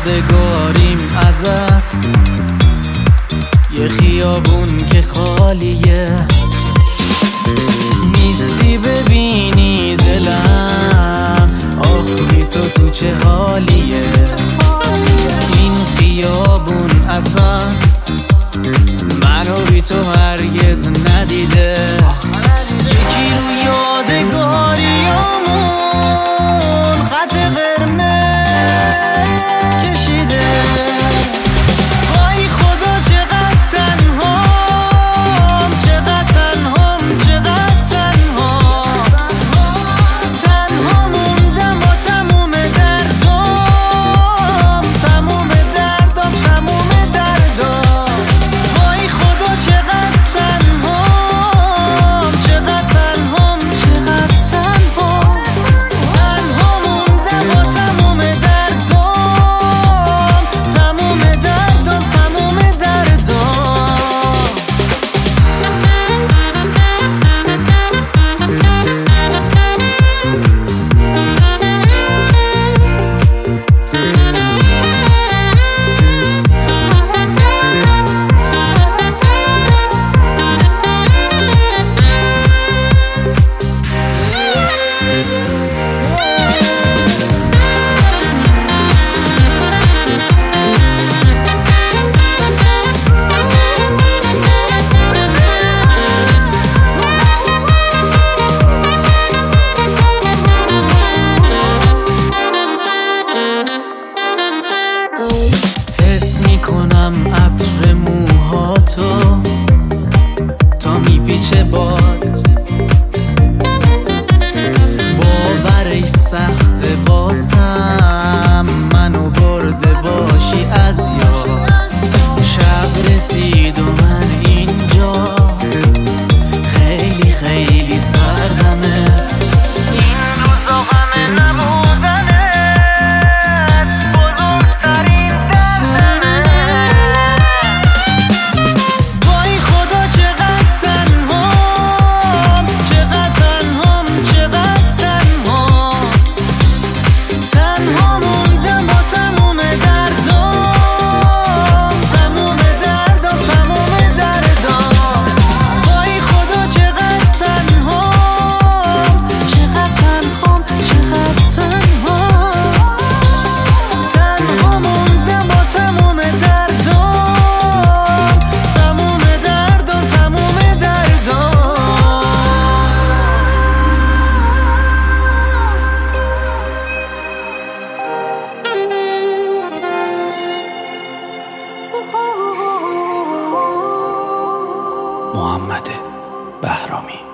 یادگاریم ازت، یه خیابون که خالیه، نیستی ببینی دلم آخ بی تو چه حالیه. این خیابون اصلا منو بی تو هرگز ندیده. یکی رو یادگاریامون خط قرمز کشیده. وای خدا چقدر تنهام، چقدر تنهام، چقدر تنهام. تنها موندم با تموم دردام، تموم دردام، تموم دردام. وای خدا چقدر تنهام، چقدر تنهام، چقدر تنهام. تنها موندم با تموم دردام، تموم دردام، تموم دردام. حس میکنم عطر موهاتو تا میپیچه باد، باورش سخته واسم منو برده باشی از یاد. شب رسید و من اینجا خیلی خیلی سردمه. این روزا غم نبودنت بزرگترین دردمه. وای خدا چقدر تنهام، چقدر تنهام، چقدر تنهام. تنها موندم با تموم دردام، تموم دردام، تموم دردام. وای خدا چقدر تنهام، چقدر تنهام، چقدر تنهام. تنها موندم با تموم دردام، تموم دردام، تموم دردام. محمد بهرامی.